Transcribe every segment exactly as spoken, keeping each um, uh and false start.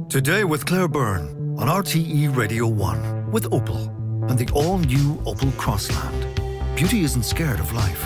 Today with Claire Byrne on R T E Radio one with Opel and the all-new Opel Crossland. Beauty isn't scared of life.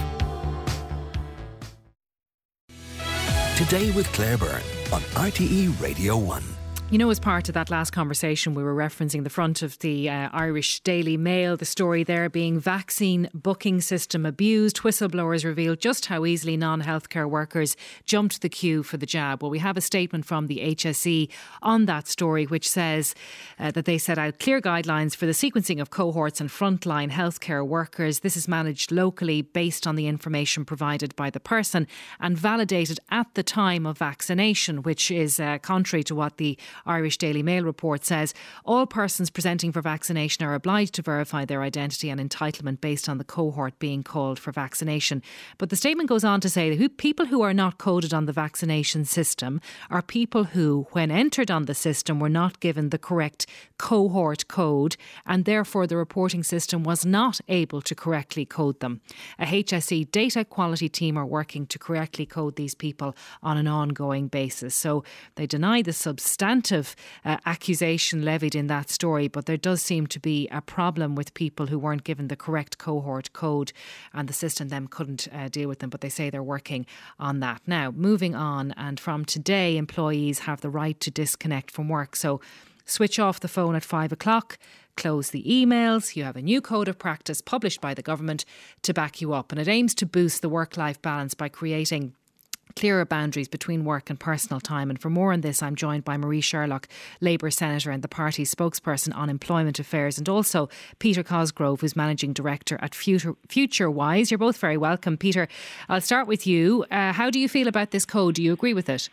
Today with Claire Byrne on R T E Radio one. You know, as part of that last conversation, we were referencing the front of the uh, Irish Daily Mail, the story there being vaccine booking system abused. Whistleblowers revealed just how easily non-healthcare workers jumped the queue for the jab. Well, we have a statement from the H S E on that story, which says uh, that they set out clear guidelines for the sequencing of cohorts and frontline healthcare workers. This is managed locally based on the information provided by the person and validated at the time of vaccination, which is uh, contrary to what the Irish Daily Mail report says. All persons presenting for vaccination are obliged to verify their identity and entitlement based on the cohort being called for vaccination. But the statement goes on to say that who, people who are not coded on the vaccination system are people who, when entered on the system, were not given the correct cohort code, and therefore the reporting system was not able to correctly code them. A H S E data quality team are working to correctly code these people on an ongoing basis. So they deny the substantive Uh, accusation levied in that story, but there does seem to be a problem with people who weren't given the correct cohort code and the system then couldn't uh, deal with them, but they say they're working on that. Now, moving on, and from today employees have the right to disconnect from work. So switch off the phone at five o'clock, close the emails. You have a new code of practice published by the government to back you up, and it aims to boost the work-life balance by creating clearer boundaries between work and personal time. And for more on this, I'm joined by Marie Sherlock, Labour Senator and the party's spokesperson on employment affairs, and also Peter Cosgrove, who's Managing Director at Future, FutureWise. You're both very welcome. Peter, I'll start with you. Uh, how do you feel about this code? Do you agree with it?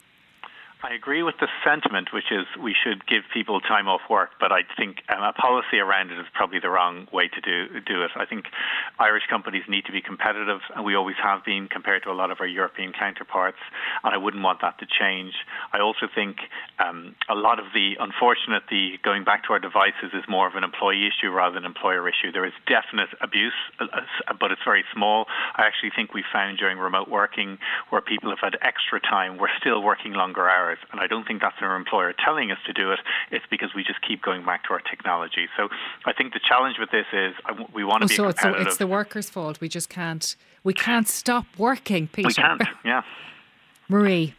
I agree with the sentiment, which is we should give people time off work, but I think um, a policy around it is probably the wrong way to do do it. I think Irish companies need to be competitive, and we always have been compared to a lot of our European counterparts, and I wouldn't want that to change. I also think um, a lot of the, unfortunate, the going back to our devices is more of an employee issue rather than an employer issue. There is definite abuse, but it's very small. I actually think we found during remote working where people have had extra time, we're still working longer hours. And I don't think that's our employer telling us to do it. It's because we just keep going back to our technology. So I think the challenge with this is we want to oh, be so competitive. So it's the workers' fault. We just can't. We can't stop working, Peter. We can't. Yeah. Marie.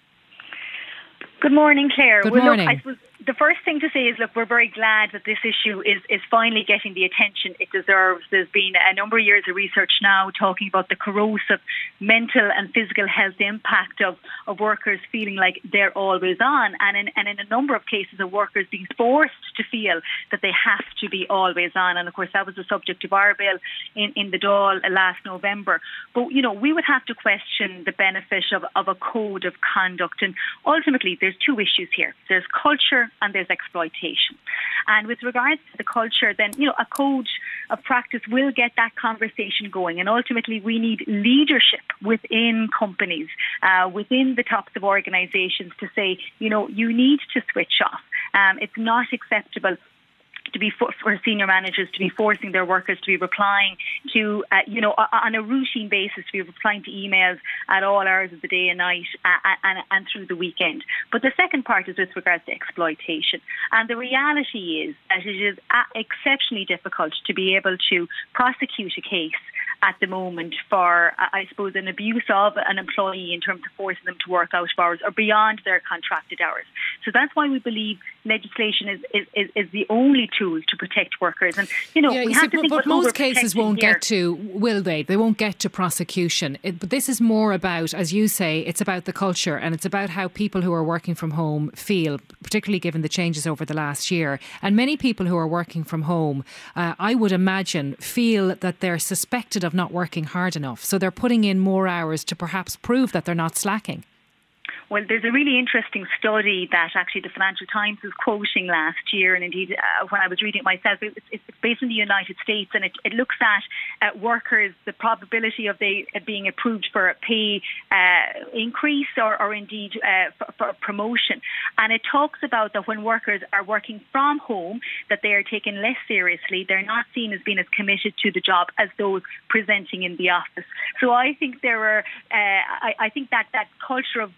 Good morning, Claire. Good well, morning. Look, I suppose the first thing to say is, look, we're very glad that this issue is, is finally getting the attention it deserves. There's been a number of years of research now talking about the corrosive mental and physical health impact of, of workers feeling like they're always on, and in, and in a number of cases of workers being forced to feel that they have to be always on. And of course that was the subject of our bill in, in the Dáil last November. But, you know, we would have to question the benefit of, of a code of conduct, and ultimately there's two issues here. There's culture and there's exploitation. And with regards to the culture, then, you know, a code of practice will get that conversation going. And ultimately, we need leadership within companies, uh, within the tops of organisations to say, you know, you need to switch off. Um, it's not acceptable to be for, for senior managers to be forcing their workers to be replying to, uh, you know, on a routine basis, to be replying to emails at all hours of the day and night uh, and, and through the weekend. But the second part is with regards to exploitation. And the reality is that it is exceptionally difficult to be able to prosecute a case at the moment for, I suppose, an abuse of an employee in terms of forcing them to work out of hours or beyond their contracted hours. So that's why we believe legislation is, is, is, is the only tool to protect workers. And, you know, yeah, we you have see, to but, think but most cases won't here. get to, will they? They won't get to prosecution. It, but this is more about, as you say, it's about the culture, and it's about how people who are working from home feel, particularly given the changes over the last year. And many people who are working from home, uh, I would imagine, feel that they're suspected of not working hard enough. So they're putting in more hours to perhaps prove that they're not slacking. Well, there's a really interesting study that actually the Financial Times was quoting last year, and indeed uh, when I was reading it myself, it's, it's based in the United States, and it, it looks at uh, workers, the probability of they uh, being approved for a pay uh, increase or, or indeed uh, for, for a promotion. And it talks about that when workers are working from home, that they are taken less seriously. They're not seen as being as committed to the job as those presenting in the office. So I think there are, uh, I, I think that that culture of guilt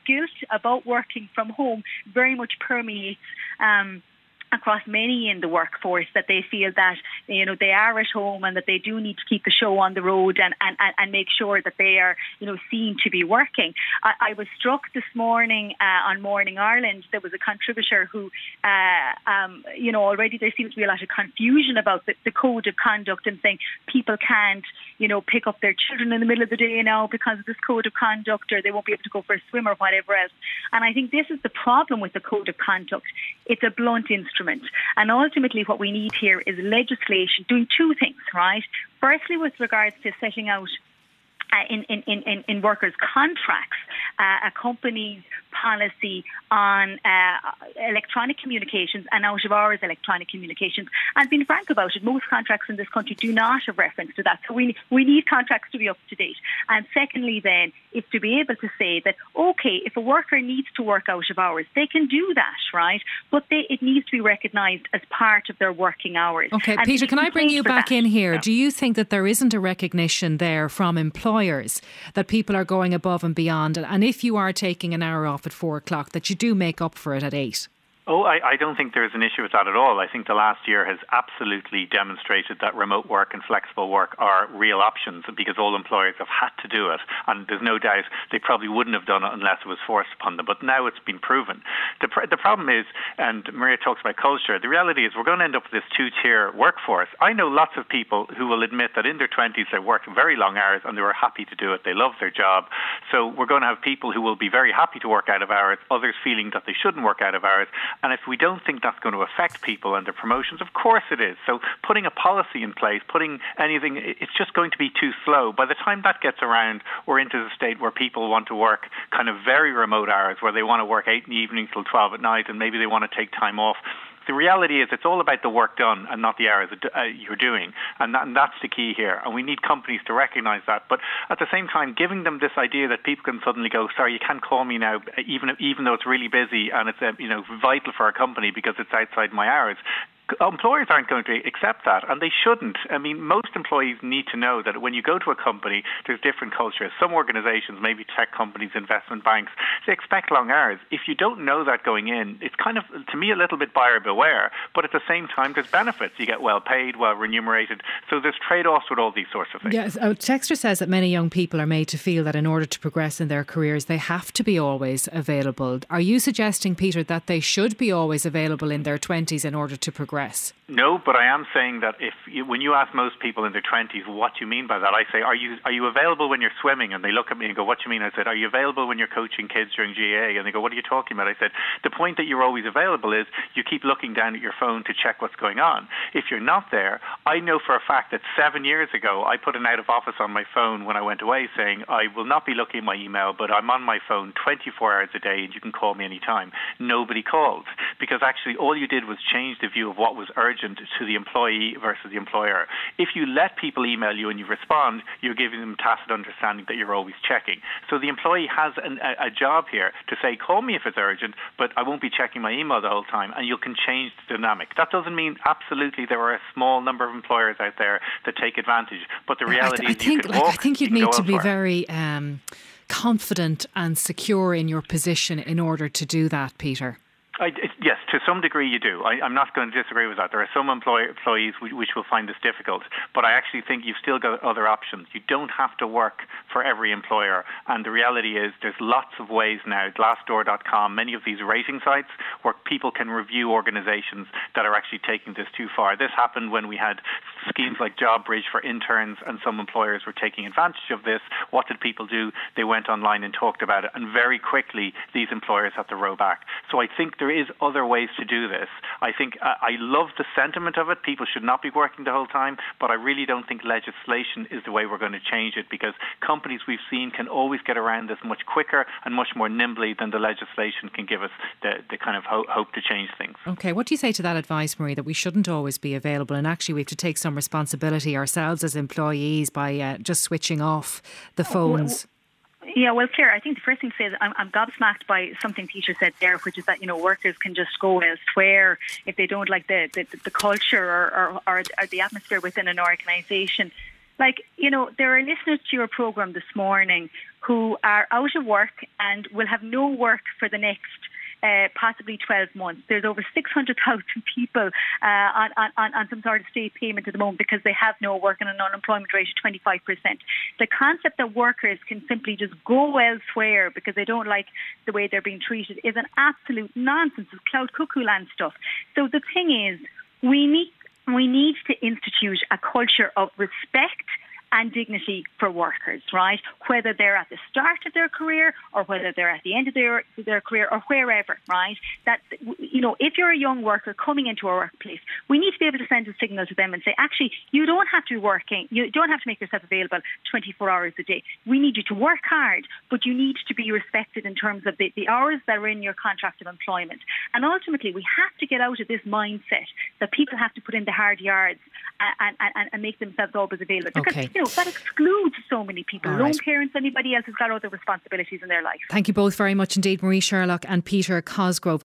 about working from home very much permeates um, across many in the workforce, that they feel that, you know, they are at home and that they do need to keep the show on the road and, and, and make sure that they are, you know, seen to be working. I, I was struck this morning uh, on Morning Ireland. There was a contributor who, uh, um, you know, already there seems to be a lot of confusion about the, the code of conduct and saying people can't, you know, pick up their children in the middle of the day now because of this code of conduct, or they won't be able to go for a swim or whatever else. And I think this is the problem with the code of conduct. It's a blunt instrument. And ultimately what we need here is legislation doing two things, right? Firstly, with regards to setting out uh, in, in, in, in workers' contracts, uh, a company's policy on uh, electronic communications and out-of-hours electronic communications. And being frank about it, most contracts in this country do not have reference to that. So we, we need contracts to be up to date. And secondly then, is to be able to say that, okay, if a worker needs to work out of hours, they can do that, right? But they, it needs to be recognised as part of their working hours. Okay, and Peter, can I bring you back that. in here? Yeah. Do you think that there isn't a recognition there from employers that people are going above and beyond? And if you are taking an hour off at four o'clock, that you do make up for it at eight? Oh, I, I don't think there's an issue with that at all. I think the last year has absolutely demonstrated that remote work and flexible work are real options, because all employers have had to do it. And there's no doubt they probably wouldn't have done it unless it was forced upon them. But now it's been proven. The, pr- the problem is, and Maria talks about culture, the reality is we're going to end up with this two-tier workforce. I know lots of people who will admit that in their twenties they worked very long hours and they were happy to do it. They love their job. So we're going to have people who will be very happy to work out of hours, others feeling that they shouldn't work out of hours. And if we don't think that's going to affect people and their promotions, of course it is. So putting a policy in place, putting anything, it's just going to be too slow. By the time that gets around, we're into the state where people want to work kind of very remote hours, where they want to work eight in the evening till twelve at night, and maybe they want to take time off. The reality is it's all about the work done and not the hours uh, you're doing. And, that, and that's the key here. And we need companies to recognise that. But at the same time, giving them this idea that people can suddenly go, sorry, you can't call me now, even, even though it's really busy and it's uh, you know vital for our company because it's outside my hours. Employers aren't going to accept that, and they shouldn't. I mean, most employees need to know that when you go to a company, there's different cultures. Some organizations, maybe tech companies, investment banks, they expect long hours. If you don't know that going in, it's kind of, to me, a little bit buyer beware. But at the same time, there's benefits. You get well paid, well remunerated. So there's trade-offs with all these sorts of things. Yes, uh, Texter says that many young people are made to feel that in order to progress in their careers, they have to be always available. Are you suggesting, Peter, that they should be always available in their twenties in order to progress? No, but I am saying that if you, when you ask most people in their twenties what do you mean by that, I say, are you are you available when you're swimming? And they look at me and go, what do you mean? I said, are you available when you're coaching kids during G A A? And they go, what are you talking about? I said, the point that you're always available is you keep looking down at your phone to check what's going on. If you're not there, I know for a fact that seven years ago I put an out of office on my phone when I went away saying I will not be looking at my email, but I'm on my phone twenty-four hours a day and you can call me anytime. Nobody called, because actually all you did was change the view of what was urgent to the employee versus the employer. If you let people email you and you respond, you're giving them tacit understanding that you're always checking. So the employee has an, a, a job here to say, call me if it's urgent, but I won't be checking my email the whole time, and you can change the dynamic. That doesn't mean absolutely there are a small number of employers out there that take advantage, but the reality I, I is think, you can like, walk, I think you'd you need to elsewhere. be very um, confident and secure in your position in order to do that, Peter. I, it, yes, to some degree you do. I, I'm not going to disagree with that. There are some employ, employees which, which will find this difficult, but I actually think you've still got other options. You don't have to work for every employer, and the reality is there's lots of ways now, glassdoor dot com, many of these rating sites where people can review organizations that are actually taking this too far. This happened when we had schemes like JobBridge for interns, and some employers were taking advantage of this. What did people do? They went online and talked about it, and very quickly these employers had to row back. So I think there is other ways to do this. I think uh, I love the sentiment of it. People should not be working the whole time, but I really don't think legislation is the way we're going to change it, because companies we've seen can always get around this much quicker and much more nimbly than the legislation can give us the, the kind of ho- hope to change things. Okay, what do you say to that advice, Marie, that we shouldn't always be available, and actually we have to take some responsibility ourselves as employees by uh, just switching off the phones? Yeah, well, Claire, I think the first thing to say is I'm, I'm gobsmacked by something Peter said there, which is that, you know, workers can just go elsewhere if they don't like the, the, the culture or, or, or the atmosphere within an organisation. Like, you know, there are listeners to your programme this morning who are out of work and will have no work for the next Uh, possibly twelve months. There's over six hundred thousand people uh, on, on, on some sort of state payment at the moment because they have no work and an unemployment rate of twenty-five percent. The concept that workers can simply just go elsewhere because they don't like the way they're being treated is an absolute nonsense. It's cloud cuckoo land stuff. So the thing is, we need we need to institute a culture of respect and dignity for workers, right? Whether they're at the start of their career or whether they're at the end of their their career or wherever, right? That, you know, if you're a young worker coming into our workplace, we need to be able to send a signal to them and say, actually, you don't have to be working, you don't have to make yourself available twenty-four hours a day. We need you to work hard, but you need to be respected in terms of the, the hours that are in your contract of employment. And ultimately, we have to get out of this mindset that people have to put in the hard yards and, and, and make themselves always available. Because, okay. you know, that excludes so many people. All Lone right. parents, anybody else who's got other responsibilities in their life. Thank you both very much indeed, Marie Sherlock and Peter Cosgrove.